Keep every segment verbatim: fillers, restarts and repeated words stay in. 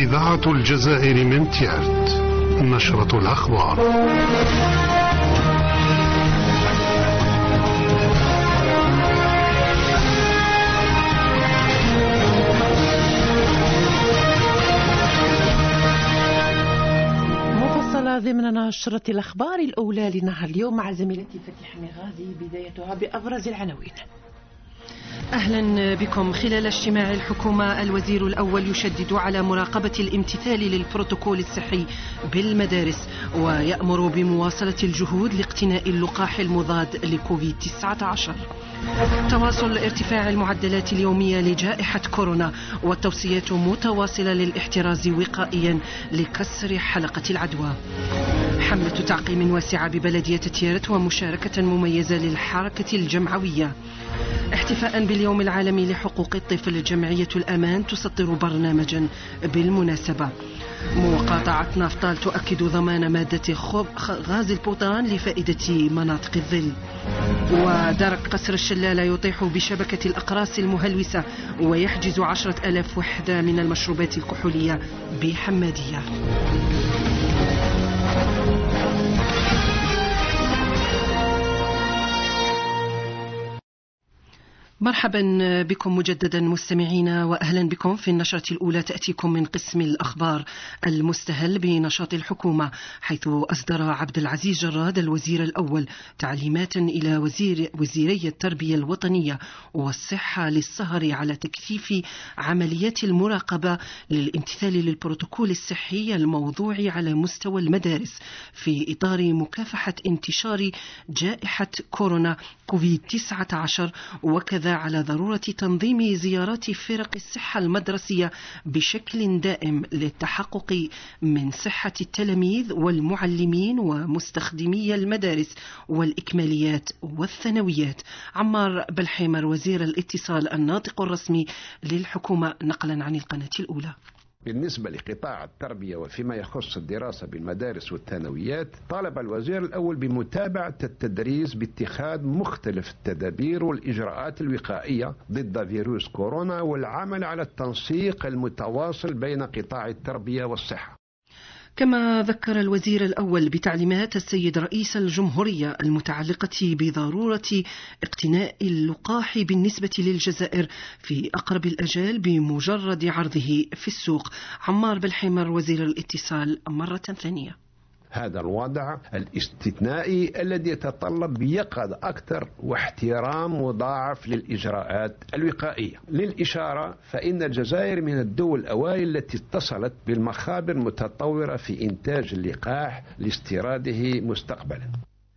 إذاعة الجزائر من تيارت. نشرة الأخبار. مفصلة ضمن نشرة الأخبار الأولى لنهار اليوم مع زميلتي فتيح مغازي. بدايتها بأبرز العناوين. أهلا بكم. خلال اجتماع الحكومة الوزير الأول يشدد على مراقبة الامتثال للبروتوكول الصحي بالمدارس ويأمر بمواصلة الجهود لاقتناء اللقاح المضاد لكوفيد تسعة عشر. تواصل ارتفاع المعدلات اليومية لجائحة كورونا والتوصيات متواصلة للاحتراز وقائيا لكسر حلقة العدوى. حملة تعقيم واسعة ببلدية تيارت ومشاركة مميزة للحركة الجمعوية. احتفاء باليوم العالمي لحقوق الطفل، جمعية الأمان تصدر برنامجا بالمناسبة. مقاطعة نافطال تؤكد ضمان مادة غاز البوتان لفائدة مناطق الظل. ودرك قصر الشلالة يطيح بشبكة الأقراص المهلوسة ويحجز عشرة ألاف وحدة من المشروبات الكحولية بحمادية. مرحبا بكم مجددا مستمعينا، وأهلا بكم في النشرة الأولى تأتيكم من قسم الأخبار المستهل بنشاط الحكومة، حيث أصدر عبد العزيز جراد الوزير الأول تعليمات إلى وزير وزيري التربية الوطنية والصحة للسهر على تكثيف عمليات المراقبة للامتثال للبروتوكول الصحي الموضوع على مستوى المدارس في إطار مكافحة انتشار جائحة كورونا كوفيد تسعة عشر، وكذا على ضرورة تنظيم زيارات فرق الصحة المدرسية بشكل دائم للتحقق من صحة التلاميذ والمعلمين ومستخدمي المدارس والإكماليات والثانويات. عمار بلحيمر وزير الاتصال الناطق الرسمي للحكومة نقلا عن القناة الأولى. بالنسبة لقطاع التربية وفيما يخص الدراسة بالمدارس والثانويات، طالب الوزير الأول بمتابعة التدريس باتخاذ مختلف التدابير والإجراءات الوقائية ضد فيروس كورونا والعمل على التنسيق المتواصل بين قطاع التربية والصحة. كما ذكر الوزير الأول بتعليمات السيد رئيس الجمهورية المتعلقة بضرورة اقتناء اللقاح بالنسبة للجزائر في أقرب الأجال بمجرد عرضه في السوق. عمار بالحمر وزير الاتصال مرة ثانية. هذا الوضع الاستثنائي الذي يتطلب بيقظة أكثر واحترام مضاعف للإجراءات الوقائية. للإشارة فإن الجزائر من الدول الأوائل التي اتصلت بالمخابر المتطورة في إنتاج اللقاح لاستيراده مستقبلا.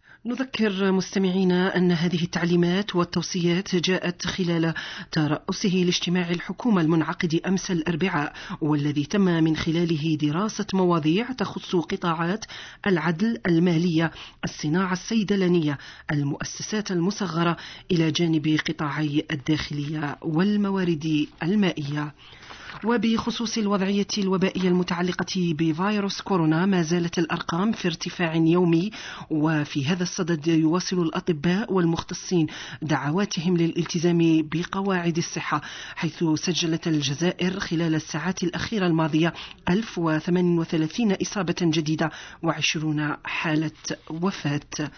نذكر مستمعينا أن هذه التعليمات والتوصيات جاءت خلال ترأسه لاجتماع الحكومة المنعقد أمس الأربعاء، والذي تم من خلاله دراسة مواضيع تخص قطاعات العدل، المالية، الصناعة الصيدلانية، المؤسسات المصغرة، إلى جانب قطاعي الداخلية والموارد المائية. وبخصوص الوضعية الوبائية المتعلقة بفيروس كورونا، ما زالت الأرقام في ارتفاع يومي، وفي هذا الصدد يواصل الأطباء والمختصين دعواتهم للالتزام بقواعد الصحة، حيث سجلت الجزائر خلال الساعات الأخيرة الماضية ألف وثمانية وثلاثين إصابة جديدة وعشرين حالة وفاة.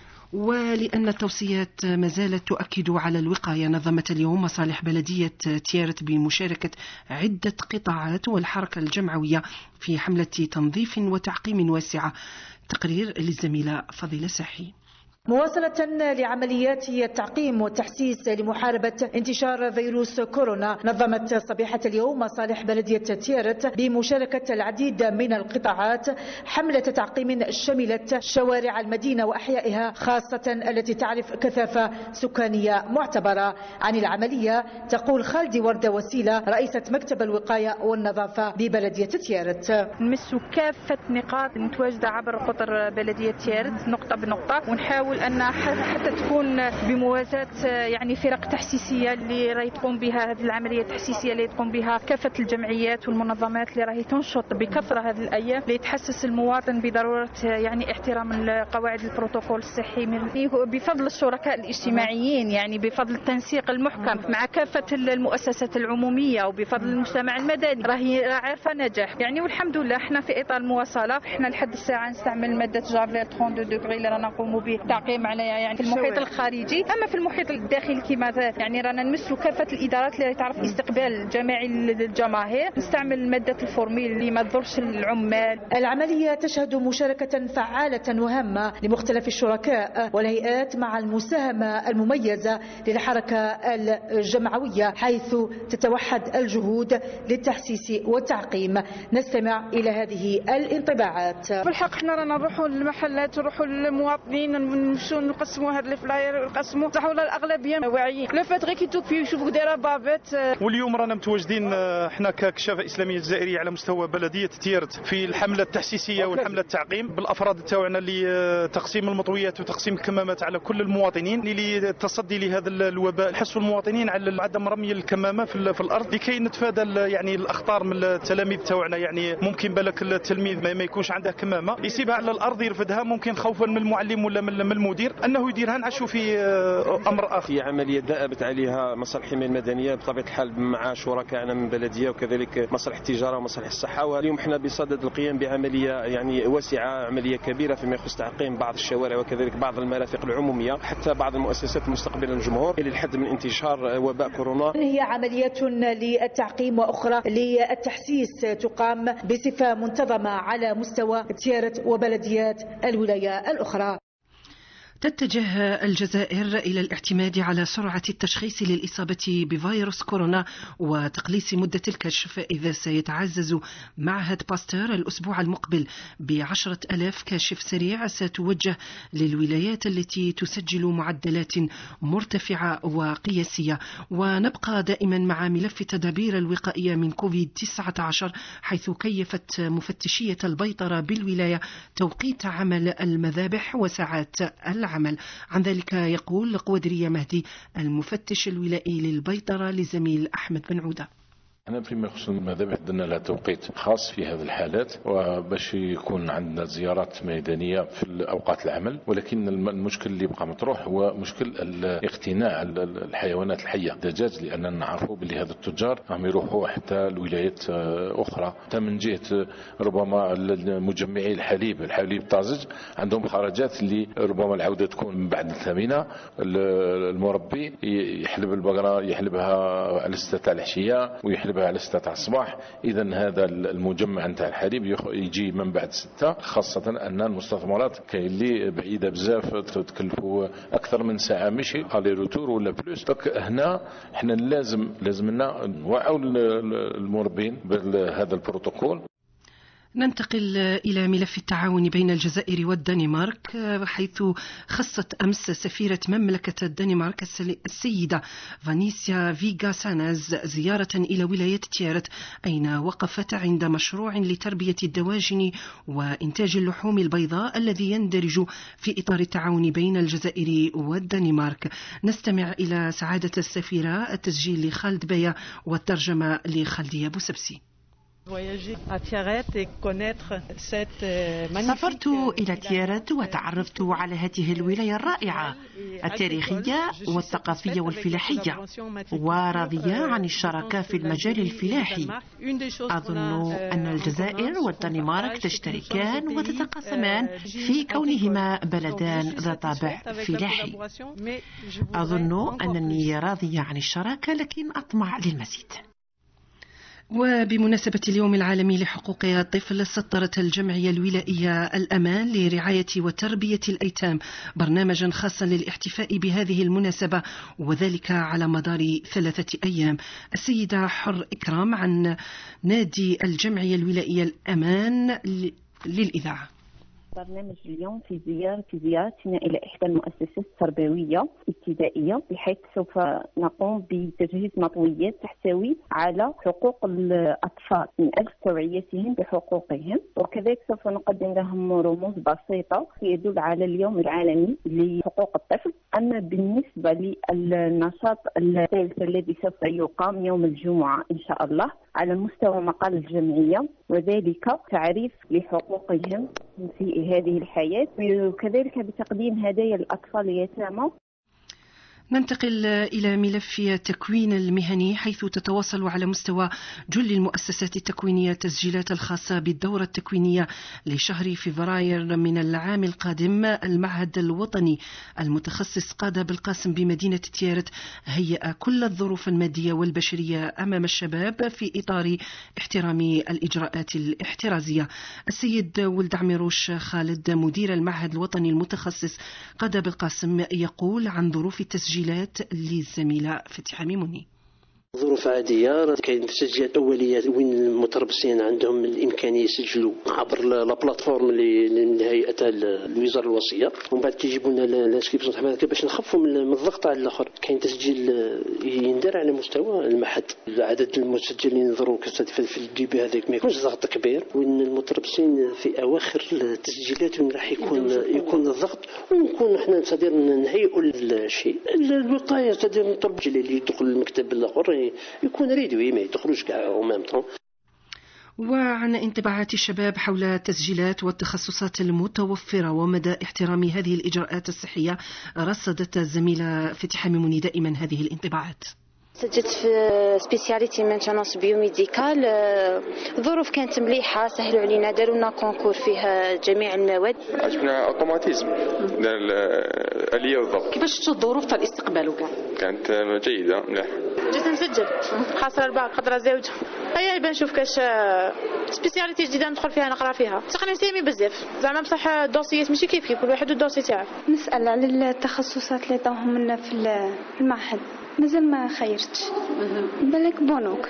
ولأن التوصيات ما زالت تؤكد على الوقاية، نظمت اليوم مصالح بلدية تيارت بمشاركة عدة قطاعات والحركة الجمعوية في حملة تنظيف وتعقيم واسعة. تقرير للزميلة فضيلة ساحي. مواصلة لعمليات التعقيم والتحسيس لمحاربة انتشار فيروس كورونا، نظمت صبيحة اليوم مصالح بلدية تيارت بمشاركة العديد من القطاعات حملة تعقيم شملت شوارع المدينة وأحيائها، خاصة التي تعرف كثافة سكانية معتبرة. عن العملية تقول خالدي وردة وسيلة رئيسة مكتب الوقاية والنظافة ببلدية تيارت. نمس كافة نقاط المتواجدة عبر قطر بلدية تيارت نقطة بنقطة، ونحاول نقول أن حتى تكون بموازاة يعني فرق تحسيسية اللي راهي تقوم بها هذه العملية التحسيسية اللي تقوم بها كافة الجمعيات والمنظمات اللي راهي تنشط بكثرة هذه الأيام لتحسس المواطن بضرورة يعني احترام قواعد البروتوكول الصحي بفضل الشركاء الاجتماعيين، يعني بفضل التنسيق المحكم مع كافة المؤسسات العمومية وبفضل المجتمع المدني راهي عارفة نجاح يعني. والحمد لله احنا في إطار المواصلة، احنا لحد الساعة نستعمل مادة جافير ثلاثين دوغري اللي رانا نقوم به تعقيم على يعني في المحيط الخارجي. أما في المحيط الداخلي كما يعني رانا نمسوا كافة الإدارات اللي تعرف استقبال جماعي للجماهير، نستعمل مادة الفورميل اللي ما تضرش العمال. العملية تشهد مشاركة فعالة وهامة لمختلف الشركاء والهيئات مع المساهمة المميزة للحركة الجمعوية حيث تتوحد الجهود للتحسيس والتعقيم. نستمع إلى هذه الانطباعات. في الحق احنا رانا نروحوا للمحلات ونروحوا للمواطنين نمشوا نقسموا هاد الفلاير نقسموا صح ولا الأغلبية واعيين لو فات غير كي توكفيو يشوفوا دايره بابات. واليوم رانا متواجدين احنا ككشافة إسلامية الجزائرية على مستوى بلدية تيرت في الحملة التحسيسية والحملة التعقيم بالأفراد تاعنا لتقسيم المطويات وتقسيم الكمامات على كل المواطنين للتصدي لهذا الوباء. نحسوا المواطنين على عدم رمي الكمامة في الأرض لكي نتفادى يعني الأخطار من التلاميذ تاعنا. يعني ممكن بالك التلميذ ما يكونش عنده كمامة يسيبها على الأرض يرفدها، ممكن خوفا من المعلم ولا من المدير أنه يديرها. نعيشوا في أمر آخر. في عملية دأبت عليها مصالح الحماية المدنية بطبيعة الحال مع شركائنا من البلدية وكذلك مصالح التجارة ومصالح الصحة. واليوم احنا بصدد القيام بعملية يعني واسعة، عملية كبيرة فيما يخص تعقيم بعض الشوارع وكذلك بعض المرافق العمومية حتى بعض المؤسسات المستقبلة للجمهور إلى الحد من انتشار وباء كورونا. هي عملية للتعقيم وأخرى للتحسيس تقام بصفة منتظمة على مستوى تيارت وبلديات الولاية الأخرى. تتجه الجزائر إلى الاعتماد على سرعة التشخيص للإصابة بفيروس كورونا وتقليص مدة الكشف، إذا سيتعزز معهد باستور الأسبوع المقبل بعشرة ألاف كاشف سريع ستوجه للولايات التي تسجل معدلات مرتفعة وقياسية. ونبقى دائما مع ملف التدابير الوقائية من كوفيد تسعة عشر، حيث كيفت مفتشية البيطرة بالولاية توقيت عمل المذابح وساعات العمل. عن ذلك يقول قوادرية مهدي المفتش الولائي للبيطرة لزميل أحمد بن عودة. أنا فيما يخص المذابح درنا لها توقيت خاص في هذه الحالات وباش يكون عندنا زيارات ميدانية في أوقات العمل، ولكن المشكل اللي بقى مطروح هو مشكل الاقتناء الحيوانات الحية الدجاج، لأننا نعرفوا بلي هذا التجار عم يروحوا حتى الولايات أخرى، حتى من جهة ربما مجمعي الحليب الحليب الطازج عندهم خرجات اللي ربما العودة تكون من بعد الثامنة. المربي يحلب البقرة يحلبها على ستة العشية ويحلب على ستة تاع الصباح، إذا هذا المجمع نتاع الحليب يجي من بعد ستة، خاصة أن المستثمرات كاين اللي بعيدة بزاف تكلفوا أكثر من ساعة مشي قالي روتور ولا بلوس. هنا احنا لازم لازمنا نوعوا المربين بهذا البروتوكول. ننتقل إلى ملف التعاون بين الجزائر والدنمارك، حيث خصت أمس سفيرة مملكة الدنمارك السيدة فانيسيا فيغا ساناز زيارة إلى ولاية تيارت، أين وقفت عند مشروع لتربية الدواجن وإنتاج اللحوم البيضاء الذي يندرج في إطار التعاون بين الجزائر والدنمارك. نستمع إلى سعادة السفيرة، التسجيل لخالد بيا والترجمة لخالدية بوسبسي. سافرت إلى تيارت وتعرفت على هذه الولاية الرائعة التاريخية والثقافية والفلاحية، وراضية عن الشراكة في المجال الفلاحي. أظن أن الجزائر والدنمارك تشتركان وتتقاسمان في كونهما بلدان ذات طابع فلاحي. أظن أنني راضية عن الشراكة، لكن أطمع للمزيد. وبمناسبة اليوم العالمي لحقوق الطفل، سطرت الجمعية الولائية الأمان لرعاية وتربية الأيتام برنامجا خاصا للاحتفاء بهذه المناسبة، وذلك على مدار ثلاثة أيام. السيدة حر إكرام عن نادي الجمعية الولائية الأمان للإذاعة. برنامج اليوم في زيارة في زيارتنا إلى إحدى المؤسسات التربوية الابتدائية، بحيث سوف نقوم بتجهيز مطويات تحتوي على حقوق الأطفال من أجل توعيتهم بحقوقهم، وكذلك سوف نقدم لهم رموز بسيطة يدل على اليوم العالمي لحقوق الطفل. أما بالنسبة للنشاط الثالث الذي سوف يقام يوم الجمعة إن شاء الله على مستوى مقال الجمعية، وذلك تعريف لحقوقهم في هذه الحياة، وكذلك بتقديم هدايا للأطفال اليتامى. ننتقل إلى ملف التكوين المهني، حيث تتواصل على مستوى جل المؤسسات التكوينية التسجيلات الخاصة بالدورة التكوينية لشهر فبراير من العام القادم. المعهد الوطني المتخصص قادة بالقاسم بمدينة تيارت هيأ كل الظروف المادية والبشرية أمام الشباب في إطار احترام الإجراءات الاحترازية. السيد ولد عميروش خالد مدير المعهد الوطني المتخصص قادة بالقاسم يقول عن ظروف التسجيل للزميلة فتحة ميموني. ظروف عادية، كاين تسجيلات أولية وين المتربصين عندهم الإمكانية يسجلوا عبر لا بلاتفورم اللي هيئة الوزارة الوصية، ومن بعد كيجيبوا لنا الانسكريبسيون باش نخفوا من الضغط على الآخر. كاين تسجيل يندار على مستوى المعهد، عدد المسجلين دروك في الديبي هذاك ما يكونش ضغط كبير، وين المتربصين في أواخر التسجيلات وين راح يكون يكون الضغط، ونكون احنا نصدر نهيئوا الشيء الوقاية، صدر نطلب اللي يدخل المكتب الآخر يكون ريدوي ما يدخلوش كاع او ميم طون. وعن انطباعات الشباب حول التسجيلات والتخصصات المتوفرة ومدى احترام هذه الإجراءات الصحية، رصدت الزميلة فتحة ميموني دائما هذه الانطباعات. سجلت في سبيسياليتي مانتينونس بيوميديكال، الظروف كانت مليحه، سهلوا علينا، داروا لنا كونكور فيها جميع المواد. عجبنا اوتوماتيزم الاليه والضبط. كيفاش شفتوا الظروف تاع الاستقبال وكاع؟ كانت جيده مليح. جيت نسجل خاصه الباك خضره زوج، هيا يبان نشوف كاش سبيسياليتي جديده ندخل فيها نقرا فيها. سقني سيمي بزاف زعما، بصح الدوسيات ماشي كيف كيف، كل واحد والدوسي تاعه. نسال على التخصصات اللي عطاوهم لنا في المعهد، مازال ما خيرتش، بالك بونوك.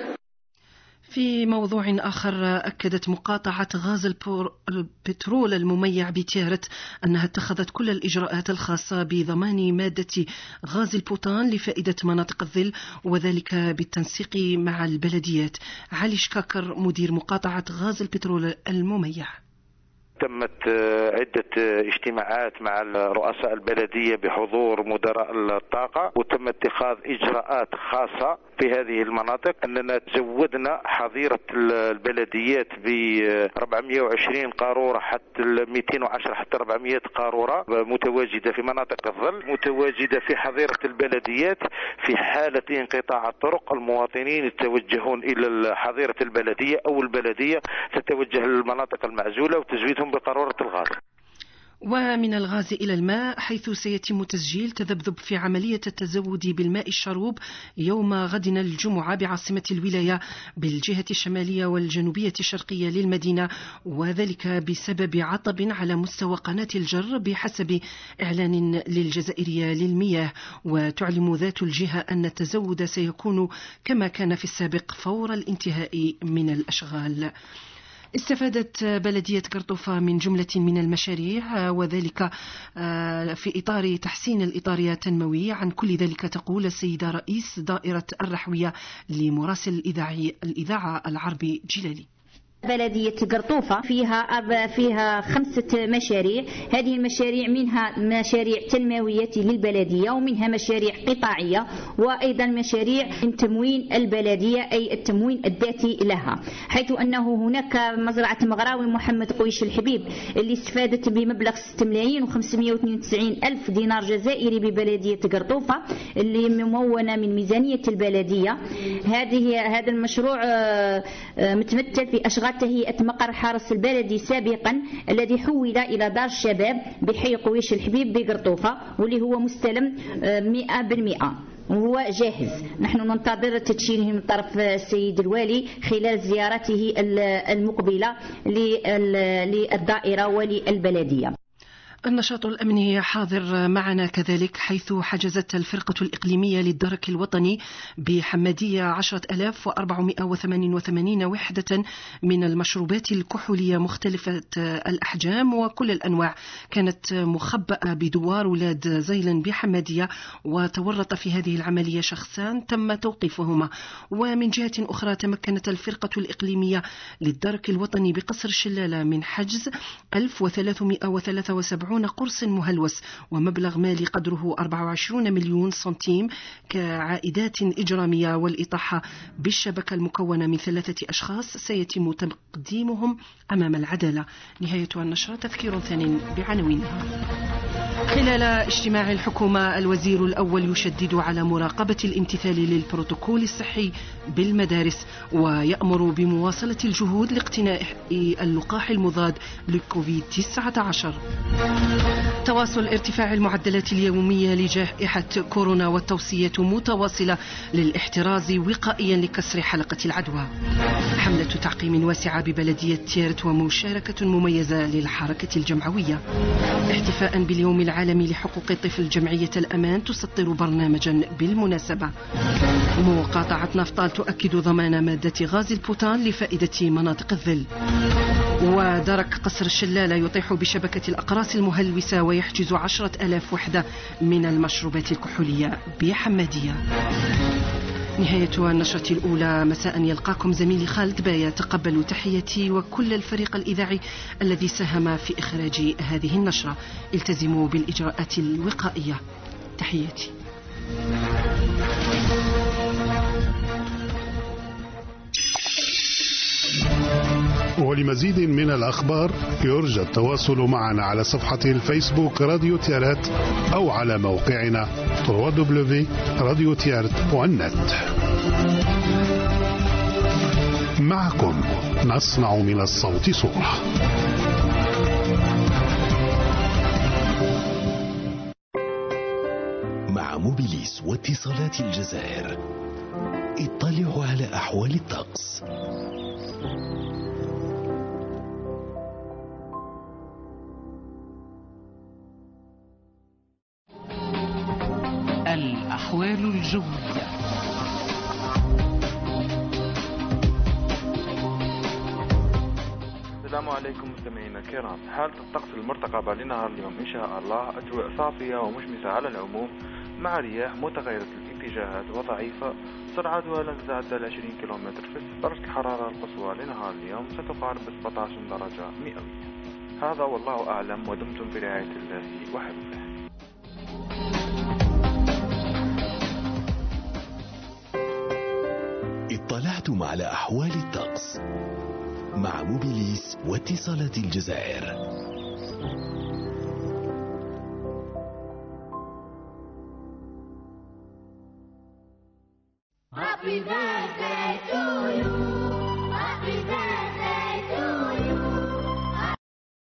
في موضوع آخر، أكدت مقاطعة غاز البترول المميع بتيارت أنها اتخذت كل الإجراءات الخاصة بضمان مادة غاز البوتان لفائدة مناطق الظل، وذلك بالتنسيق مع البلديات. علي شكاكر مدير مقاطعة غاز البترول المميع. تمت عدة اجتماعات مع رؤساء البلدية بحضور مدراء الطاقة، وتم اتخاذ إجراءات خاصة في هذه المناطق. أننا زودنا حظيرة البلديات ب أربعمائة وعشرين قارورة حتى مئتين وعشرة حتى أربعمائة قارورة متواجدة في مناطق الظل، متواجدة في حظيرة البلديات. في حالة انقطاع الطرق المواطنين يتوجهون إلى حظيرة البلدية أو البلدية تتوجه للمناطق المعزولة وتزويدهم بقارورة الغاز. ومن الغاز إلى الماء، حيث سيتم تسجيل تذبذب في عملية التزود بالماء الشروب يوم غد الجمعة بعاصمة الولاية بالجهة الشمالية والجنوبية الشرقية للمدينة، وذلك بسبب عطب على مستوى قناة الجر بحسب إعلان للجزائرية للمياه. وتعلم ذات الجهة أن التزود سيكون كما كان في السابق فور الانتهاء من الأشغال. استفادت بلدية قرطوفة من جملة من المشاريع، وذلك في إطار تحسين الإطار التنموي. عن كل ذلك تقول السيدة رئيس دائرة الرحوية لمراسل الإذاعة العربي جلالي. بلدية قرطوفة فيها فيها خمسة مشاريع، هذه المشاريع منها مشاريع تنموية للبلدية، ومنها مشاريع قطاعية، وأيضا مشاريع من تموين البلدية أي التموين الذاتي لها، حيث أنه هناك مزرعة مغراوي محمد قويش الحبيب اللي استفادت بمبلغ ستة ملايين وخمسمائة واثنين وتسعين ألف دينار جزائري ببلدية قرطوفة، اللي ممونة من ميزانية البلدية. هذه هذا المشروع متمثل في أشغال تهيئة مقر حرس البلدي سابقا الذي حول إلى دار الشباب بحي قويش الحبيب بقرطوفة، واللي هو مستلم مئة بالمئة وهو جاهز. نحن ننتظر تدشينه من طرف السيد الوالي خلال زيارته المقبلة للدائرة وللبلدية. النشاط الأمني حاضر معنا كذلك، حيث حجزت الفرقة الإقليمية للدرك الوطني بحمادية عشرة آلاف وأربعمائة وثمانية وثمانين وحدة من المشروبات الكحولية مختلفة الأحجام وكل الأنواع، كانت مخبأة بدوار ولاد زيلن بحمادية، وتورط في هذه العملية شخصان تم توقيفهما. ومن جهة أخرى تمكنت الفرقة الإقليمية للدرك الوطني بقصر الشلالة من حجز ألف وثلاثمائة وثلاثة وسبعين قرص مهلوس ومبلغ مالي قدره أربعة وعشرين مليون سنتيم كعائدات إجرامية، والإطاحة بالشبكة المكونة من ثلاثة أشخاص سيتم تقديمهم أمام العدالة. نهاية النشرة تذكير ثاني بعناوينها. خلال اجتماع الحكومة، الوزير الأول يشدد على مراقبة الامتثال للبروتوكول الصحي بالمدارس، ويأمر بمواصلة الجهود لاقتناء اللقاح المضاد لكوفيد تسعة عشر. تواصل ارتفاع المعدلات اليومية لجائحة كورونا، والتوصية متواصلة للاحتراز وقائيا لكسر حلقة العدوى. حملة تعقيم واسعة ببلدية تيرت ومشاركة مميزة للحركة الجمعوية. احتفاء باليوم العالمي لحقوق الطفل، جمعية الأمان تسطر برنامجا بالمناسبة. مقاطعة نفطال تؤكد ضمان مادة غاز البوتان لفائدة مناطق الظل. ودرك قصر الشلالة يطيح بشبكة الأقراص المهلوسة ويحجز عشرة آلاف وحدة من المشروبات الكحولية بحمادية. نهاية النشرة الأولى مساء. يلقاكم زميلي خالد بايا. تقبلوا تحياتي وكل الفريق الإذاعي الذي ساهم في إخراج هذه النشرة. التزموا بالإجراءات الوقائية. تحياتي. ولمزيد من الأخبار يرجى التواصل معنا على صفحة الفيسبوك راديو تيارت أو على موقعنا دبليو دبليو دبليو دوت راديو تيارت دوت نت. معكم نصنع من الصوت صورة. مع موبيليس واتصالات الجزائر اطلعوا على أحوال الطقس. الأحوال الجوية. السلام عليكم مستمعينا الكرام. حالة الطقس المرتقبة لنهار اليوم إن شاء الله أجواء صافية ومشمسة على العموم، مع رياح متغيرة الاتجاهات وضعيفة سرعتها لن تتعدى العشرين كيلومتر في الساعة. درجة الحرارة القصوى لنهار اليوم ستقارب سبعة عشر درجة مئوية. هذا والله أعلم، ودمتم في رعاية الله وحفظه. اطلعتم على أحوال الطقس مع موبيليس واتصالات الجزائر. Happy birthday to you.